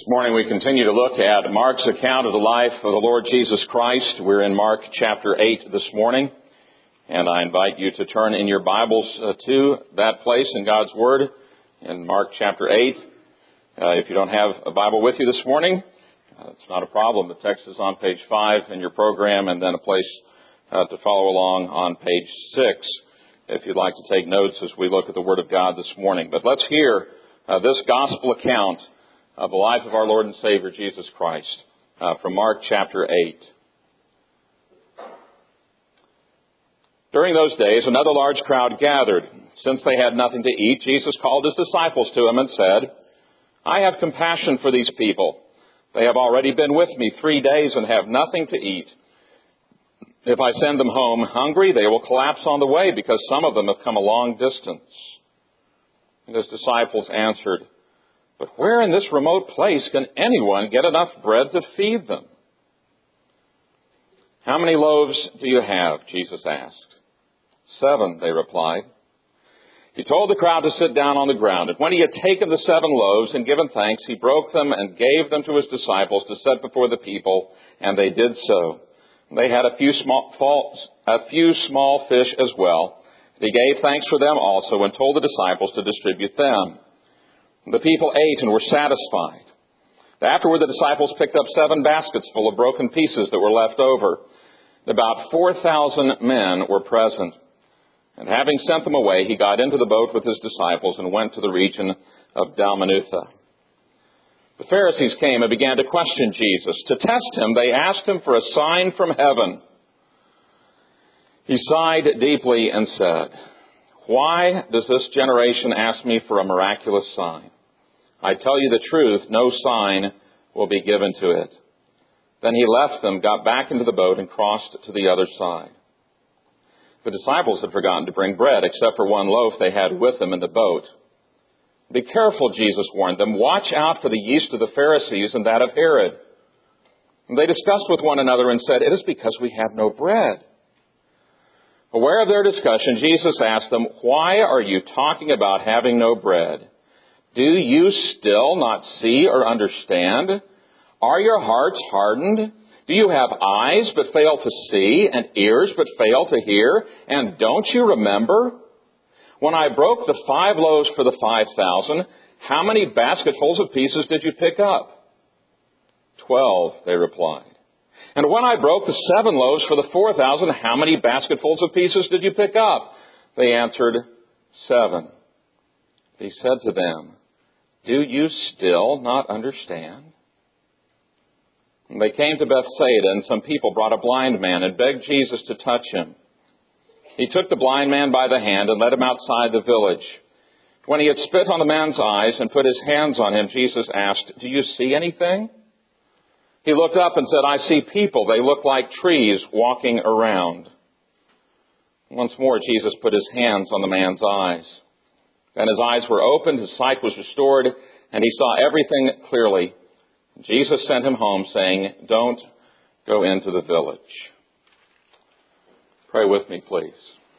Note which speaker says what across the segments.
Speaker 1: morning we continue to look at Mark's account of the life of the Lord Jesus Christ. We're in Mark chapter 8 this morning, and I invite you to turn in your Bibles to that place in God's Word in Mark chapter 8. If you don't have a Bible with you this morning, it's not a problem. The text is on page 5 in your program, and then a place to follow along on page 6 if you'd like to take notes as we look at the Word of God this morning. But let's hear this gospel account of the life of our Lord and Savior, Jesus Christ, from Mark chapter 8. During those days, another large crowd gathered. Since they had nothing to eat, Jesus called his disciples to him and said, "I have compassion for these people. They have already been with me 3 days and have nothing to eat. If I send them home hungry, they will collapse on the way because some of them have come a long distance." And his disciples answered, "But where in this remote place can anyone get enough bread to feed them?" "How many loaves do you have?" Jesus asked. 7, they replied. He told the crowd to sit down on the ground. And when he had taken the 7 loaves and given thanks, he broke them and gave them to his disciples to set before the people, and they did so. They had a few small fish as well. He gave thanks for them also and told the disciples to distribute them. The people ate and were satisfied. Afterward, the disciples picked up 7 baskets full of broken pieces that were left over. About 4,000 men were present. And having sent them away, he got into the boat with his disciples and went to the region of Dalmanutha. The Pharisees came and began to question Jesus. To test him, they asked him for a sign from heaven. He sighed deeply and said, "Why does this generation ask me for a miraculous sign? I tell you the truth, no sign will be given to it." Then he left them, got back into the boat, and crossed to the other side. The disciples had forgotten to bring bread, except for 1 loaf they had with them in the boat. "Be careful," Jesus warned them. "Watch out for the yeast of the Pharisees and that of Herod." And they discussed with one another and said, "It is because we have no bread." Aware of their discussion, Jesus asked them, "Why are you talking about having no bread? Do you still not see or understand? Are your hearts hardened? Do you have eyes but fail to see and ears but fail to hear? And don't you remember? When I broke the 5 loaves for the 5,000, how many basketfuls of pieces did you pick up?" 12, they replied. "And when I broke the 7 loaves for the 4,000, how many basketfuls of pieces did you pick up?" They answered, 7. He said to them, "Do you still not understand?" And they came to Bethsaida, and some people brought a blind man and begged Jesus to touch him. He took the blind man by the hand and led him outside the village. When he had spit on the man's eyes and put his hands on him, Jesus asked, "Do you see anything?" He looked up and said, "I see people. They look like trees walking around." Once more, Jesus put his hands on the man's eyes. Then his eyes were opened, his sight was restored, and he saw everything clearly. Jesus sent him home, saying, "Don't go into the village." Pray with me, please.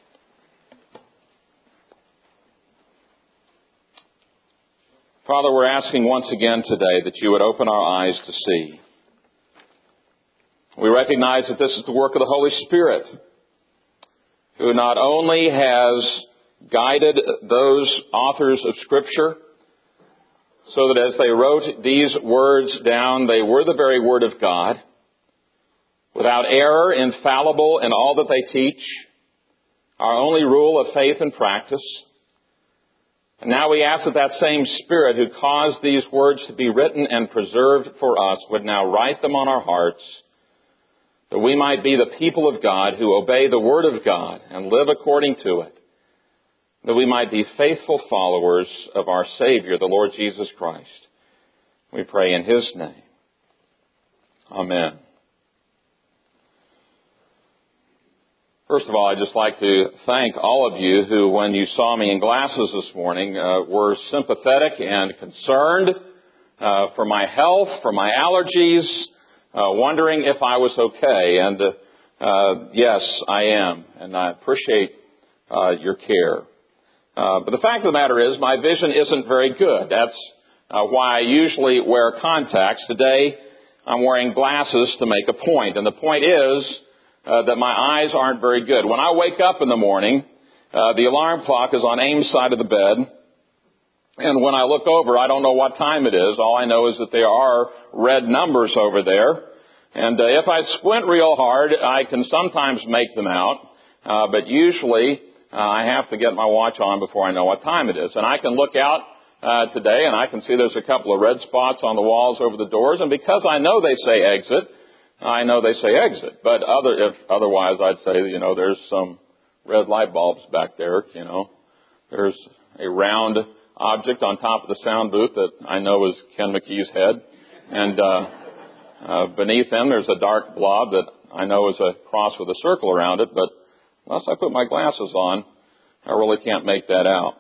Speaker 1: Father, we're asking once again today that you would open our eyes to see. We recognize that this is the work of the Holy Spirit, who not only has guided those authors of Scripture so that as they wrote these words down, they were the very Word of God, without error, infallible in all that they teach, our only rule of faith and practice. And now we ask that that same Spirit who caused these words to be written and preserved for us would now write them on our hearts, that we might be the people of God who obey the Word of God and live according to it, that we might be faithful followers of our Savior, the Lord Jesus Christ. We pray in His name. Amen. First of all, I'd just like to thank all of you who, when you saw me in glasses this morning, were sympathetic and concerned for my health, for my allergies, wondering if I was okay. And yes, I am, and I appreciate your care. But the fact of the matter is, my vision isn't very good. That's why I usually wear contacts. Today, I'm wearing glasses to make a point. And the point is that my eyes aren't very good. When I wake up in the morning, the alarm clock is on Ames' side of the bed. And when I look over, I don't know what time it is. All I know is that there are red numbers over there. And if I squint real hard, I can sometimes make them out. But usually, I have to get my watch on before I know what time it is. And I can look out today, and I can see there's a couple of red spots on the walls over the doors. And because I know they say exit, I know they say exit. But if otherwise, I'd say, there's some red light bulbs back there. There's a round object on top of the sound booth that I know is Ken McKee's head. And beneath him, there's a dark blob that I know is a cross with a circle around it. But unless I put my glasses on, I really can't make that out.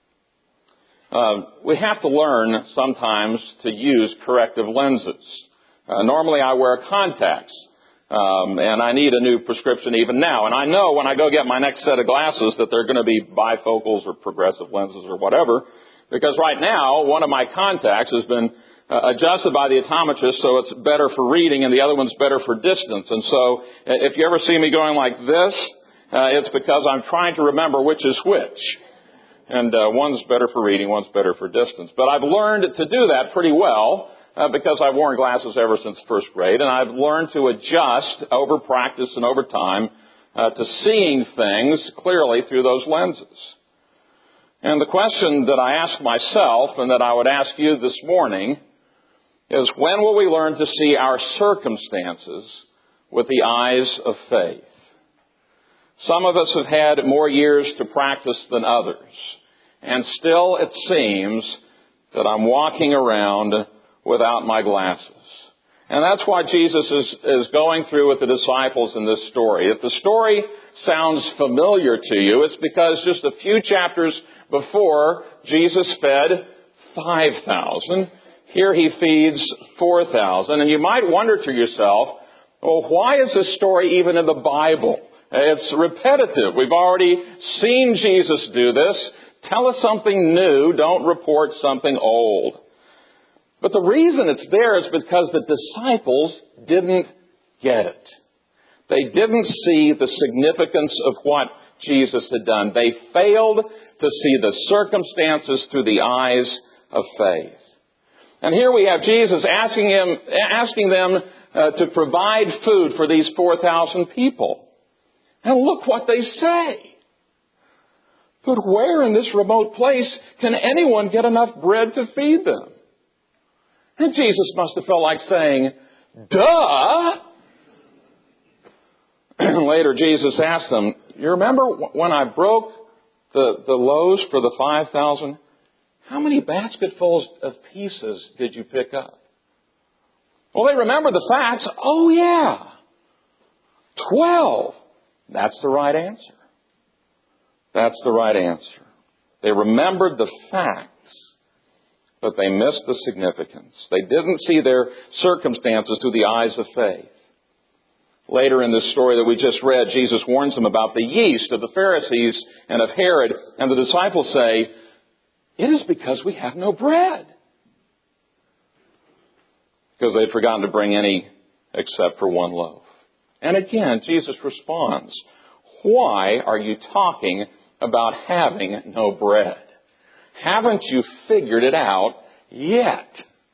Speaker 1: We have to learn sometimes to use corrective lenses. Normally I wear contacts, and I need a new prescription even now. And I know when I go get my next set of glasses that they're going to be bifocals or progressive lenses or whatever, because right now one of my contacts has been adjusted by the optometrist so it's better for reading and the other one's better for distance. And so if you ever see me going like this, it's because I'm trying to remember which is which. And one's better for reading, one's better for distance. But I've learned to do that pretty well because I've worn glasses ever since first grade. And I've learned to adjust over practice and over time to seeing things clearly through those lenses. And the question that I ask myself and that I would ask you this morning is, when will we learn to see our circumstances with the eyes of faith? Some of us have had more years to practice than others. And still it seems that I'm walking around without my glasses. And that's why Jesus is going through with the disciples in this story. If the story sounds familiar to you, it's because just a few chapters before, Jesus fed 5,000. Here he feeds 4,000. And you might wonder to yourself, well, why is this story even in the Bible? It's repetitive. We've already seen Jesus do this. Tell us something new. Don't report something old. But the reason it's there is because the disciples didn't get it. They didn't see the significance of what Jesus had done. They failed to see the circumstances through the eyes of faith. And here we have Jesus asking them to provide food for these 4,000 people. And look what they say. But where in this remote place can anyone get enough bread to feed them? And Jesus must have felt like saying, duh! Later Jesus asked them, you remember when I broke the loaves for the 5,000? How many basketfuls of pieces did you pick up? Well, they remember the facts. Oh, yeah. 12. That's the right answer. That's the right answer. They remembered the facts, but they missed the significance. They didn't see their circumstances through the eyes of faith. Later in this story that we just read, Jesus warns them about the yeast of the Pharisees and of Herod, and the disciples say, it is because we have no bread. Because they'd forgotten to bring any except for one loaf. And again, Jesus responds, why are you talking about having no bread? Haven't you figured it out yet?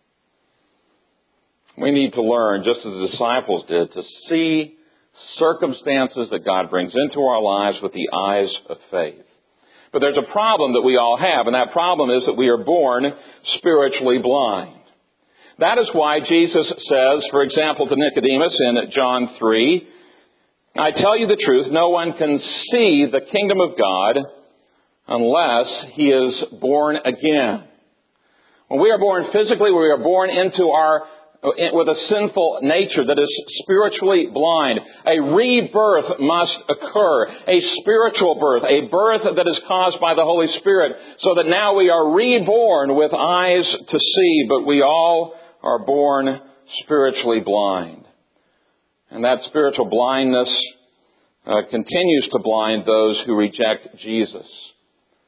Speaker 1: We need to learn, just as the disciples did, to see circumstances that God brings into our lives with the eyes of faith. But there's a problem that we all have, and that problem is that we are born spiritually blind. That is why Jesus says, for example, to Nicodemus in John 3, I tell you the truth, no one can see the kingdom of God unless he is born again. When we are born physically, we are born with a sinful nature that is spiritually blind. A rebirth must occur. A spiritual birth. A birth that is caused by the Holy Spirit. So that now we are reborn with eyes to see, but we all are born spiritually blind. And that spiritual blindness continues to blind those who reject Jesus.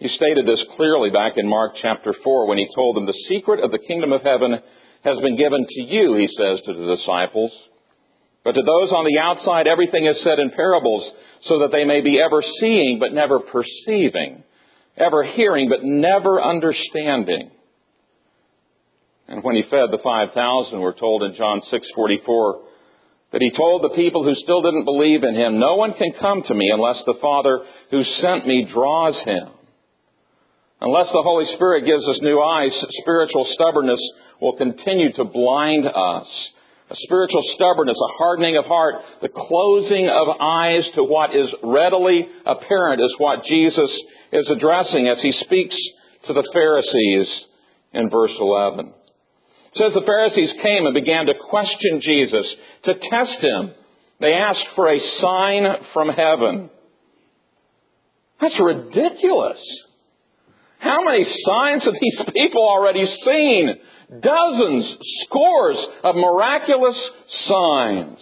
Speaker 1: He stated this clearly back in Mark chapter 4 when he told them, the secret of the kingdom of heaven has been given to you, he says to the disciples. But to those on the outside, everything is said in parables, so that they may be ever seeing but never perceiving, ever hearing but never understanding. And when he fed the 5,000, we're told in John 6:44, that he told the people who still didn't believe in him, no one can come to me unless the Father who sent me draws him. Unless the Holy Spirit gives us new eyes, spiritual stubbornness will continue to blind us. A spiritual stubbornness, a hardening of heart, the closing of eyes to what is readily apparent is what Jesus is addressing as he speaks to the Pharisees in verse 11. It says the Pharisees came and began to question Jesus, to test him. They asked for a sign from heaven. That's ridiculous. How many signs have these people already seen? Dozens, scores of miraculous signs.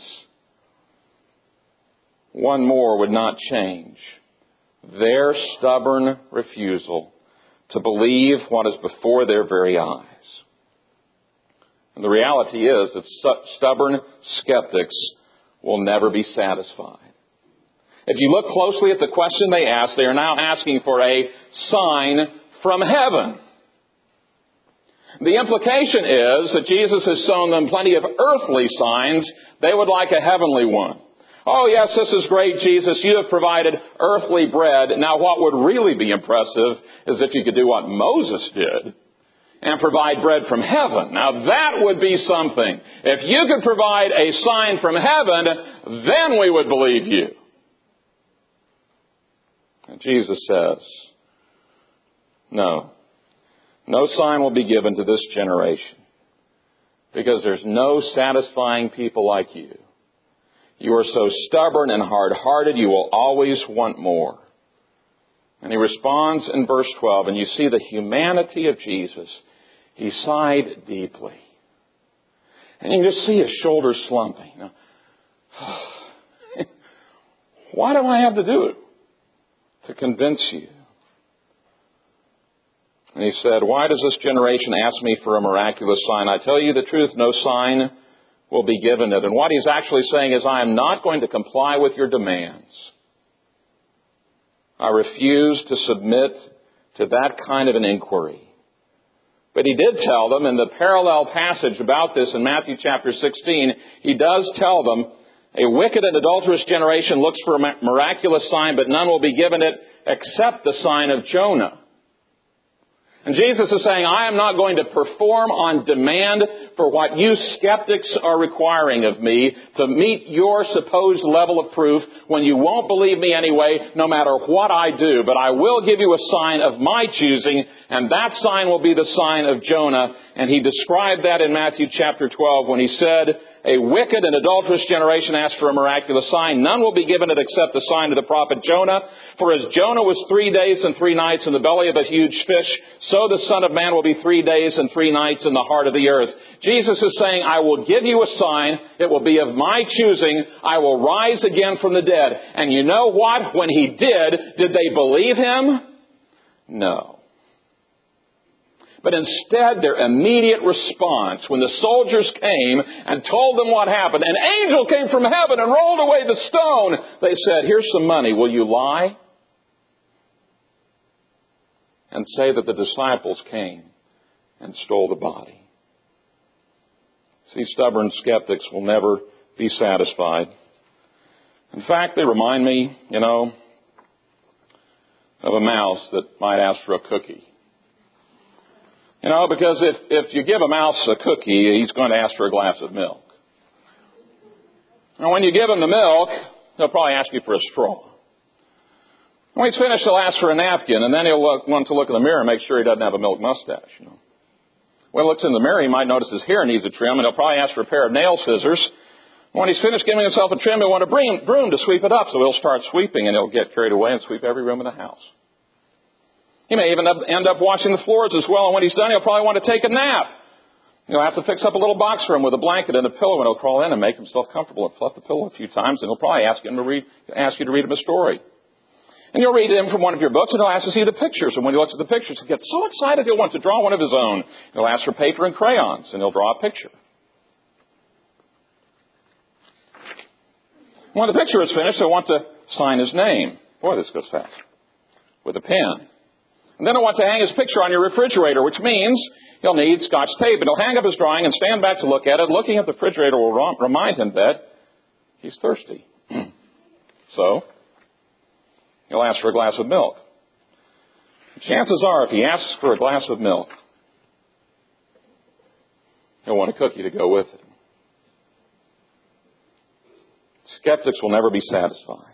Speaker 1: One more would not change their stubborn refusal to believe what is before their very eyes. And the reality is that stubborn skeptics will never be satisfied. If you look closely at the question they ask, they are now asking for a sign from heaven. The implication is that Jesus has shown them plenty of earthly signs. They would like a heavenly one. Oh, yes, this is great, Jesus. You have provided earthly bread. Now, what would really be impressive is if you could do what Moses did and provide bread from heaven. Now, that would be something. If you could provide a sign from heaven, then we would believe you. And Jesus says, no sign will be given to this generation, because there's no satisfying people like you. You are so stubborn and hard-hearted, you will always want more. And he responds in verse 12, and you see the humanity of Jesus. He sighed deeply. And you can just see his shoulders slumping. Now, why do I have to do it? To convince you. And he said, why does this generation ask me for a miraculous sign? I tell you the truth, no sign will be given it. And what he's actually saying is, I am not going to comply with your demands. I refuse to submit to that kind of an inquiry. But he did tell them in the parallel passage about this in Matthew chapter 16, he does tell them, a wicked and adulterous generation looks for a miraculous sign, but none will be given it except the sign of Jonah. And Jesus is saying, I am not going to perform on demand for what you skeptics are requiring of me to meet your supposed level of proof when you won't believe me anyway, no matter what I do. But I will give you a sign of my choosing, and that sign will be the sign of Jonah. And he described that in Matthew chapter 12 when he said, a wicked and adulterous generation asks for a miraculous sign. None will be given it except the sign of the prophet Jonah. For as Jonah was 3 days and 3 nights in the belly of a huge fish, so the Son of Man will be 3 days and 3 nights in the heart of the earth. Jesus is saying, I will give you a sign. It will be of my choosing. I will rise again from the dead. And you know what? When he did they believe him? No. But instead, their immediate response, when the soldiers came and told them what happened, an angel came from heaven and rolled away the stone, they said, here's some money. Will you lie and say that the disciples came and stole the body? See, stubborn skeptics will never be satisfied. In fact, they remind me, of a mouse that might ask for a cookie. Because if you give a mouse a cookie, he's going to ask for a glass of milk. And when you give him the milk, he'll probably ask you for a straw. When he's finished, he'll ask for a napkin, and then he'll want to look in the mirror and make sure he doesn't have a milk mustache. When he looks in the mirror, he might notice his hair needs a trim, and he'll probably ask for a pair of nail scissors. When he's finished giving himself a trim, he'll want a broom to sweep it up, so he'll start sweeping, and he'll get carried away and sweep every room in the house. He may even end up washing the floors as well, and when he's done, he'll probably want to take a nap. You'll have to fix up a little box for him with a blanket and a pillow, and he'll crawl in and make himself comfortable and fluff the pillow a few times, and he'll probably ask you to read him a story. And you'll read him from one of your books, and he'll ask to see the pictures. And when he looks at the pictures, he'll get so excited he'll want to draw one of his own. He'll ask for paper and crayons, and he'll draw a picture. When the picture is finished, he'll want to sign his name. Boy, this goes fast. With a pen. And then he'll want to hang his picture on your refrigerator, which means he'll need Scotch tape. And he'll hang up his drawing and stand back to look at it. Looking at the refrigerator will remind him that he's thirsty. So, he'll ask for a glass of milk. Chances are, if he asks for a glass of milk, he'll want a cookie to go with it. Skeptics will never be satisfied.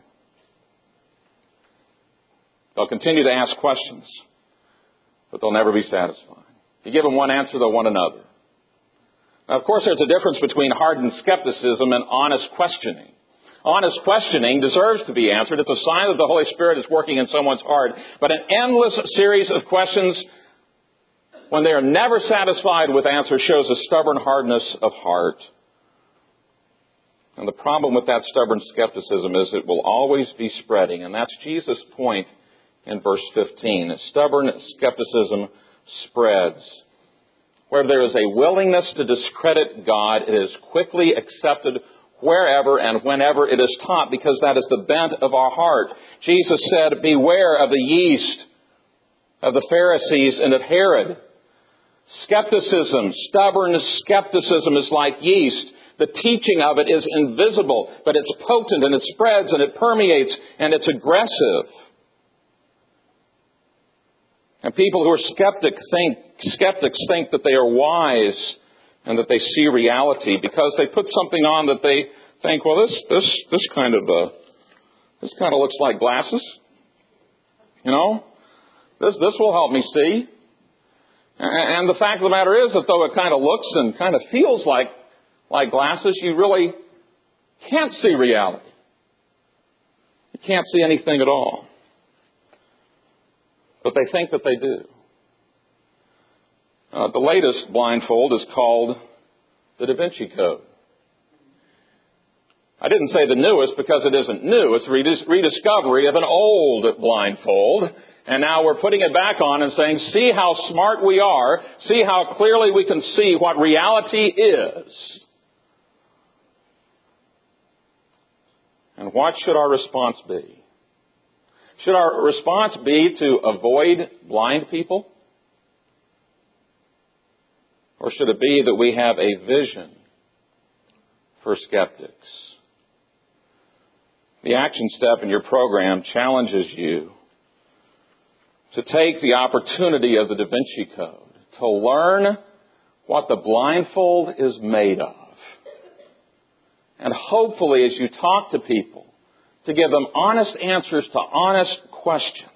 Speaker 1: They'll continue to ask questions, but they'll never be satisfied. You give them one answer, they'll want another. Now, of course, there's a difference between hardened skepticism and honest questioning. Honest questioning deserves to be answered. It's a sign that the Holy Spirit is working in someone's heart. But an endless series of questions, when they are never satisfied with answers, shows a stubborn hardness of heart. And the problem with that stubborn skepticism is it will always be spreading. And that's Jesus' point in verse 15. Stubborn skepticism spreads. Where there is a willingness to discredit God, it is quickly accepted wherever and whenever it is taught, because that is the bent of our heart. Jesus said, beware of the yeast of the Pharisees and of Herod. Skepticism, stubborn skepticism is like yeast. The teaching of it is invisible, but it's potent and it spreads and it permeates and it's aggressive. And people who are skeptics think that they are wise and that they see reality because they put something on that they think, well, this kind of looks like glasses. You know, this will help me see. And the fact of the matter is that though it kind of looks and kind of feels like glasses, you really can't see reality. You can't see anything at all. But they think that they do. The latest blindfold is called the Da Vinci Code. I didn't say the newest because it isn't new. It's a rediscovery of an old blindfold. And now we're putting it back on and saying, see how smart we are. See how clearly we can see what reality is. And what should our response be? Should our response be to avoid blind people? Or should it be that we have a vision for skeptics? The action step in your program challenges you to take the opportunity of the Da Vinci Code to learn what the blindfold is made of. And hopefully, as you talk to people, to give them honest answers to honest questions.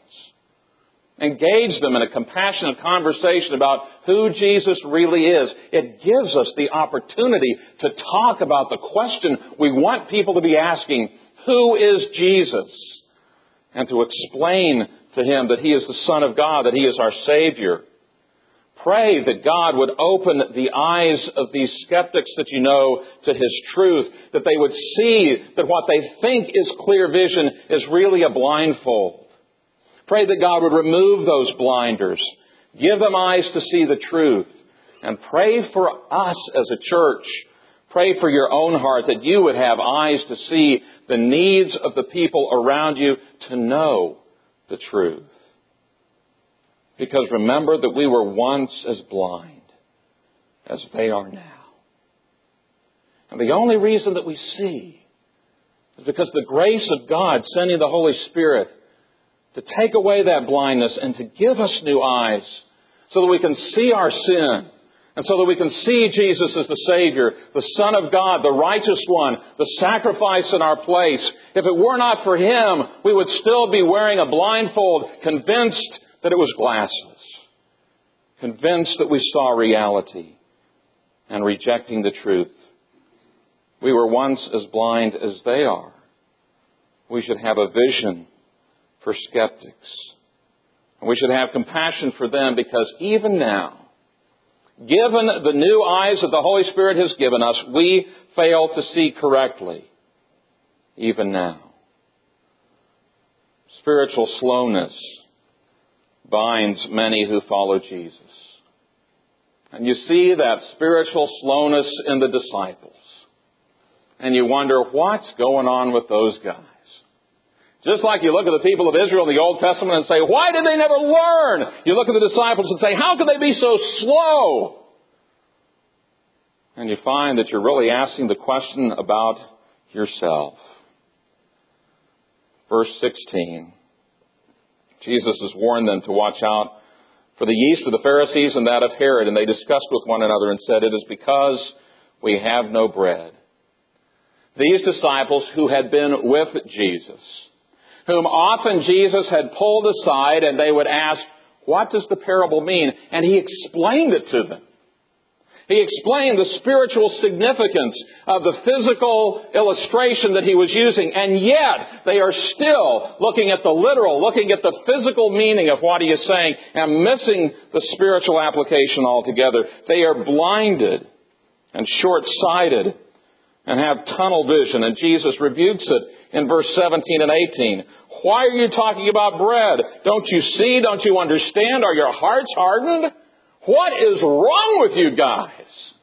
Speaker 1: Engage them in a compassionate conversation about who Jesus really is. It gives us the opportunity to talk about the question we want people to be asking, who is Jesus? And to explain to him that he is the Son of God, that he is our Savior. Pray that God would open the eyes of these skeptics that you know to his truth, that they would see that what they think is clear vision is really a blindfold. Pray that God would remove those blinders, give them eyes to see the truth, and pray for us as a church. Pray for your own heart that you would have eyes to see the needs of the people around you to know the truth. Because remember that we were once as blind as they are now. And the only reason that we see is because the grace of God sending the Holy Spirit to take away that blindness and to give us new eyes so that we can see our sin and so that we can see Jesus as the Savior, the Son of God, the righteous one, the sacrifice in our place. If it were not for him, we would still be wearing a blindfold, convinced that it was glasses, convinced that we saw reality and rejecting the truth. We were once as blind as they are. We should have a vision for skeptics. And we should have compassion for them because even now, given the new eyes that the Holy Spirit has given us, we fail to see correctly, even now. Spiritual slowness binds many who follow Jesus. And you see that spiritual slowness in the disciples. And you wonder, what's going on with those guys? Just like you look at the people of Israel in the Old Testament and say, why did they never learn? You look at the disciples and say, how could they be so slow? And you find that you're really asking the question about yourself. Verse 16. Jesus has warned them to watch out for the yeast of the Pharisees and that of Herod. And they discussed with one another and said, it is because we have no bread. These disciples who had been with Jesus, whom often Jesus had pulled aside and they would ask, what does the parable mean? And he explained it to them. He explained the spiritual significance of the physical illustration that he was using, and yet they are still looking at the literal, looking at the physical meaning of what he is saying, and missing the spiritual application altogether. They are blinded and short-sighted and have tunnel vision, and Jesus rebukes it in verse 17 and 18. Why are you talking about bread? Don't you see? Don't you understand? Are your hearts hardened? What is wrong with you guys?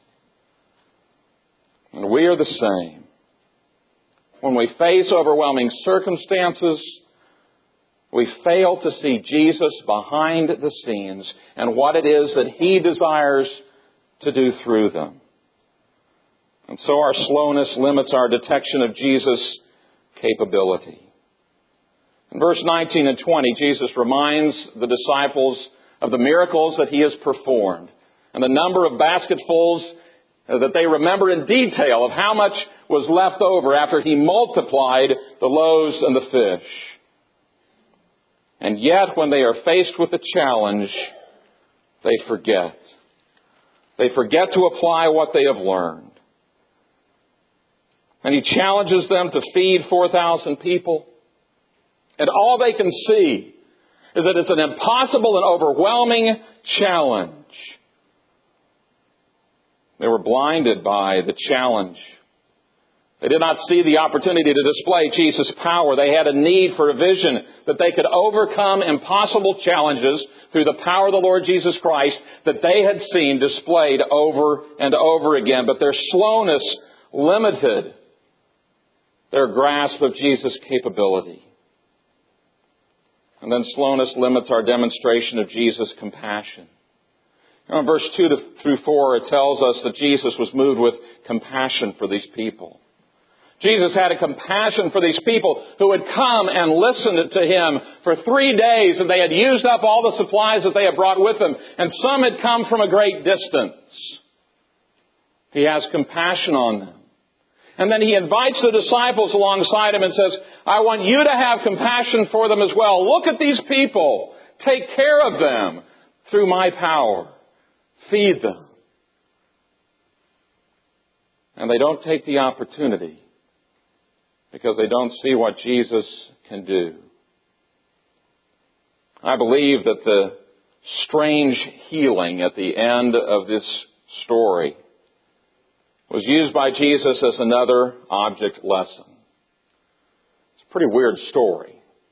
Speaker 1: And we are the same. When we face overwhelming circumstances, we fail to see Jesus behind the scenes and what it is that he desires to do through them. And so our slowness limits our detection of Jesus' capability. In verse 19 and 20, Jesus reminds the disciples of the miracles that he has performed and the number of basketfuls that they remember in detail of how much was left over after he multiplied the loaves and the fish. And yet, when they are faced with a challenge, they forget. They forget to apply what they have learned. And he challenges them to feed 4,000 people. And all they can see is that it's an impossible and overwhelming challenge. They were blinded by the challenge. They did not see the opportunity to display Jesus' power. They had a need for a vision that they could overcome impossible challenges through the power of the Lord Jesus Christ that they had seen displayed over and over again. But their slowness limited their grasp of Jesus' capability. And then slowness limits our demonstration of Jesus' compassion. In verse 2 through 4, it tells us that Jesus was moved with compassion for these people. Jesus had a compassion for these people who had come and listened to him for 3 days, and they had used up all the supplies that they had brought with them, and some had come from a great distance. He has compassion on them. And then he invites the disciples alongside him and says, I want you to have compassion for them as well. Look at these people. Take care of them through my power. Feed them. And they don't take the opportunity because they don't see what Jesus can do. I believe that the strange healing at the end of this story was used by Jesus as another object lesson. It's a pretty weird story.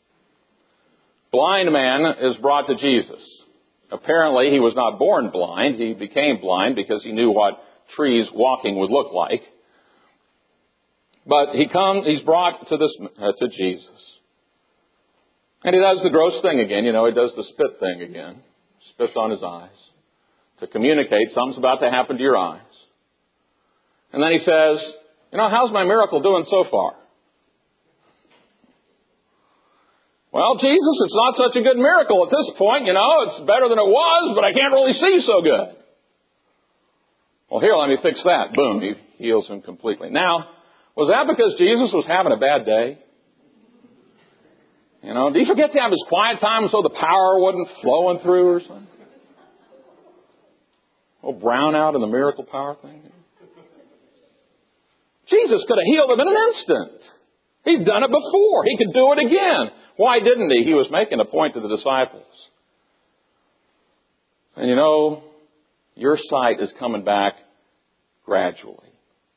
Speaker 1: Blind man is brought to Jesus. Apparently, he was not born blind. He became blind because he knew what trees walking would look like. But he's brought to Jesus. And he does the gross thing again. He does the spit thing again. Spits on his eyes to communicate something's about to happen to your eyes. And then he says, how's my miracle doing so far? Well, Jesus, it's not such a good miracle at this point. It's better than it was, but I can't really see so good. Well, here, let me fix that. Boom, he heals him completely. Now, was that because Jesus was having a bad day? Did he forget to have his quiet time so the power wasn't flowing through or something? Oh, brown out in the miracle power thing? Jesus could have healed him in an instant. He'd done it before. He could do it again. Why didn't he? He was making a point to the disciples. And your sight is coming back gradually.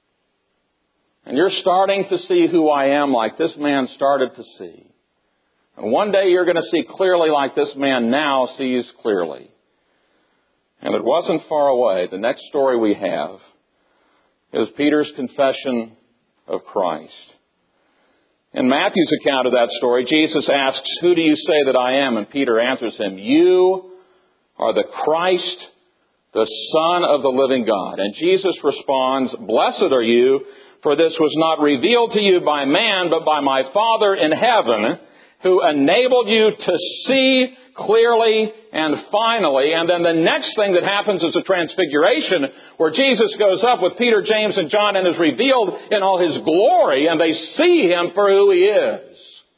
Speaker 1: And you're starting to see who I am like this man started to see. And one day you're going to see clearly like this man now sees clearly. And it wasn't far away. The next story we have is Peter's confession of Christ. In Matthew's account of that story, Jesus asks, "Who do you say that I am?" And Peter answers him, "You are the Christ, the Son of the living God." And Jesus responds, "Blessed are you, for this was not revealed to you by man, but by my Father in heaven, who enabled you to see clearly and finally." And then the next thing that happens is a transfiguration, where Jesus goes up with Peter, James, and John and is revealed in all His glory, and they see Him for who He is.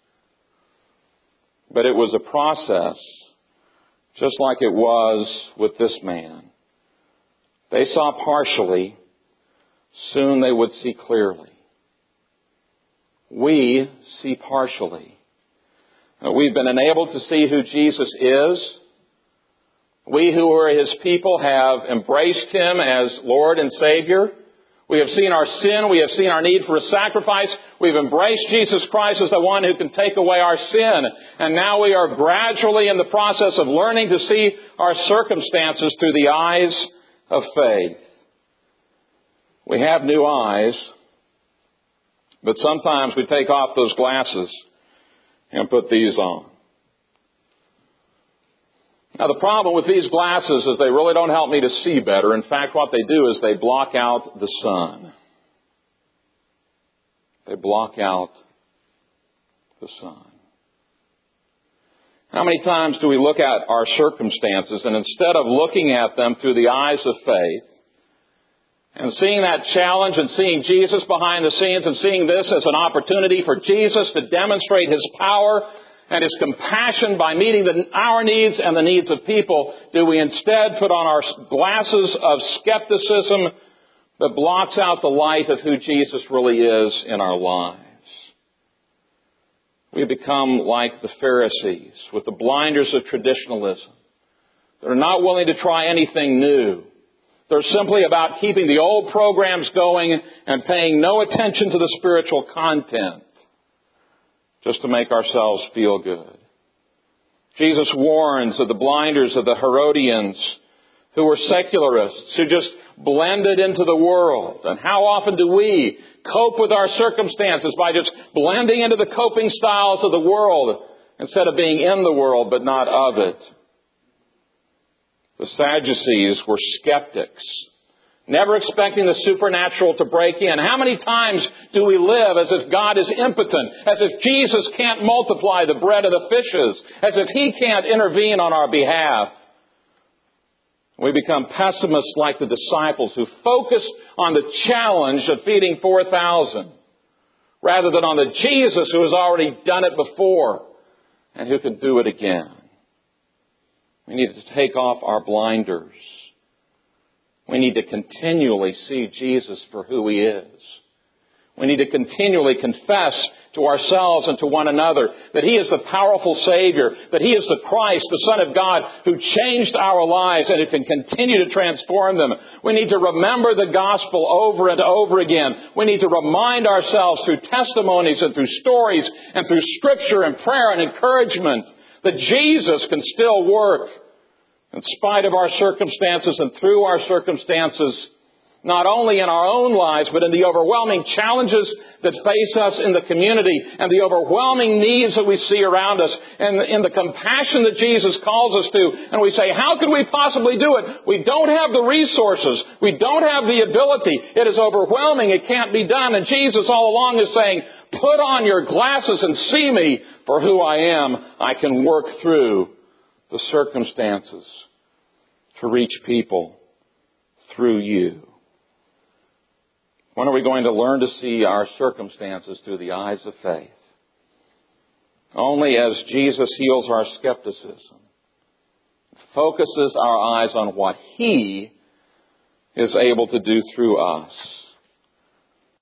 Speaker 1: But it was a process, just like it was with this man. They saw partially. Soon they would see clearly. We see partially. We've been enabled to see who Jesus is. We who are His people have embraced Him as Lord and Savior. We have seen our sin. We have seen our need for a sacrifice. We've embraced Jesus Christ as the one who can take away our sin. And now we are gradually in the process of learning to see our circumstances through the eyes of faith. We have new eyes, but sometimes we take off those glasses and put these on. Now, the problem with these glasses is they really don't help me to see better. In fact, what they do is they block out the sun. They block out the sun. How many times do we look at our circumstances, and instead of looking at them through the eyes of faith and seeing that challenge and seeing Jesus behind the scenes and seeing this as an opportunity for Jesus to demonstrate His power and His compassion by meeting our needs and the needs of people, do we instead put on our glasses of skepticism that blocks out the light of who Jesus really is in our lives? We become like the Pharisees with the blinders of traditionalism. They're not willing to try anything new. They're simply about keeping the old programs going and paying no attention to the spiritual content, just to make ourselves feel good. Jesus warns of the blinders of the Herodians, who were secularists, who just blended into the world. And how often do we cope with our circumstances by just blending into the coping styles of the world instead of being in the world but not of it? The Sadducees were skeptics, never expecting the supernatural to break in. How many times do we live as if God is impotent, as if Jesus can't multiply the bread and the fishes, as if He can't intervene on our behalf? We become pessimists like the disciples who focus on the challenge of feeding 4,000 rather than on the Jesus who has already done it before and who can do it again. We need to take off our blinders. We need to continually see Jesus for who He is. We need to continually confess to ourselves and to one another that He is the powerful Savior, that He is the Christ, the Son of God, who changed our lives and who can continue to transform them. We need to remember the gospel over and over again. We need to remind ourselves through testimonies and through stories and through Scripture and prayer and encouragement that Jesus can still work in spite of our circumstances and through our circumstances, not only in our own lives, but in the overwhelming challenges that face us in the community and the overwhelming needs that we see around us and in the compassion that Jesus calls us to. And we say, how could we possibly do it? We don't have the resources. We don't have the ability. It is overwhelming. It can't be done. And Jesus all along is saying, put on your glasses and see me for who I am. I can work through the circumstances to reach people through you. When are we going to learn to see our circumstances through the eyes of faith? Only as Jesus heals our skepticism, focuses our eyes on what He is able to do through us.